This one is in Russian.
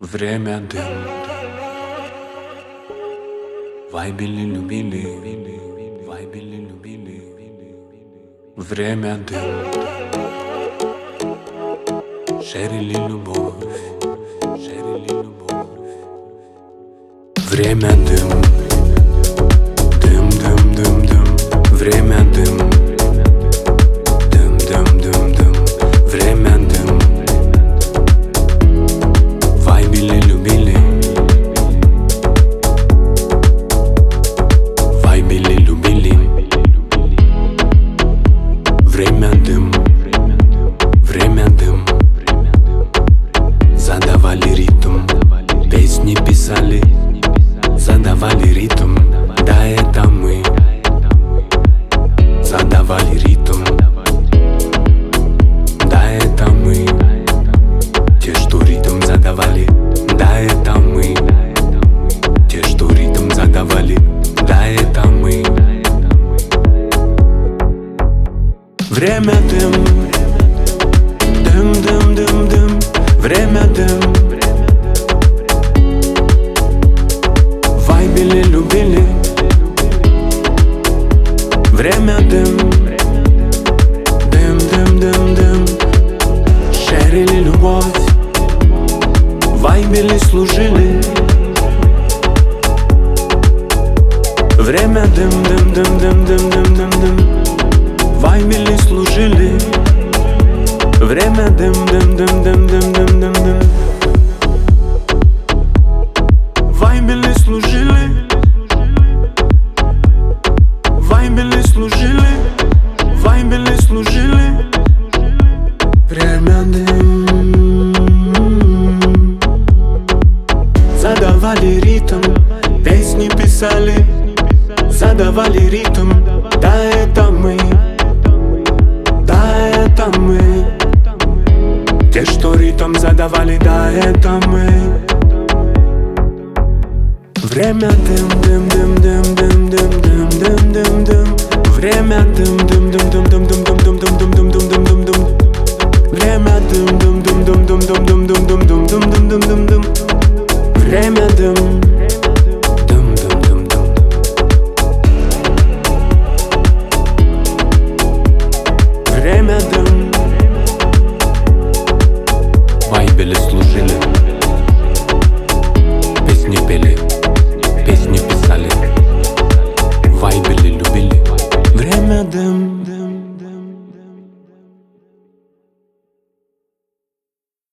Время дым. Вайбили любили, вайбили любили. Время дым. Шерили любовь, шерили любовь. Время дым. Дым, дым, дым, дым. Время дым. Дым, дым, дым, дым. Время дым. Вайбили любили. Вайбили любили. Время дым. Время дым. Задавали ритм. Песни писали. Задавали ритм. Да, это мы. Задавали ритм. Да, это мы. Те, что ритм задавали. Да, это мы. Те, что ритм задавали. Да, это мы. Время дым. Дым, дым, дым, дым. Время дым. Вайбили любили. Время дым. Дым, дым, дым, дым. Шерили любовь. Вайбили служили. Время дым, дым, дым, дым, дым, дым, дым, дым. Вайбили служили. Время дым, дым, дым, дым, дым, дым, дым, дым. Вайбили служили. Вайбили служили. Вайбили служили. Время дым. Задавали ритм. Песни писали. Задавали ритм. Да, это мы. Да, это мы. Те, что ритм задавали. Да, это мы. Время дым, дым, дым, дым, дым, дым, дым, дым, дым, дым. Время дым, дым, дым, дым, дым, дым, дым, дым, дым, дым, дым, дым, дым, дым. Время дым, дым, дым, дым, дым, дым, дым, дым, дым, дым, дым, дым, дым, дым, дым. Время дым. Дым, дым, дым, дым. Время дым. Вайбили служили.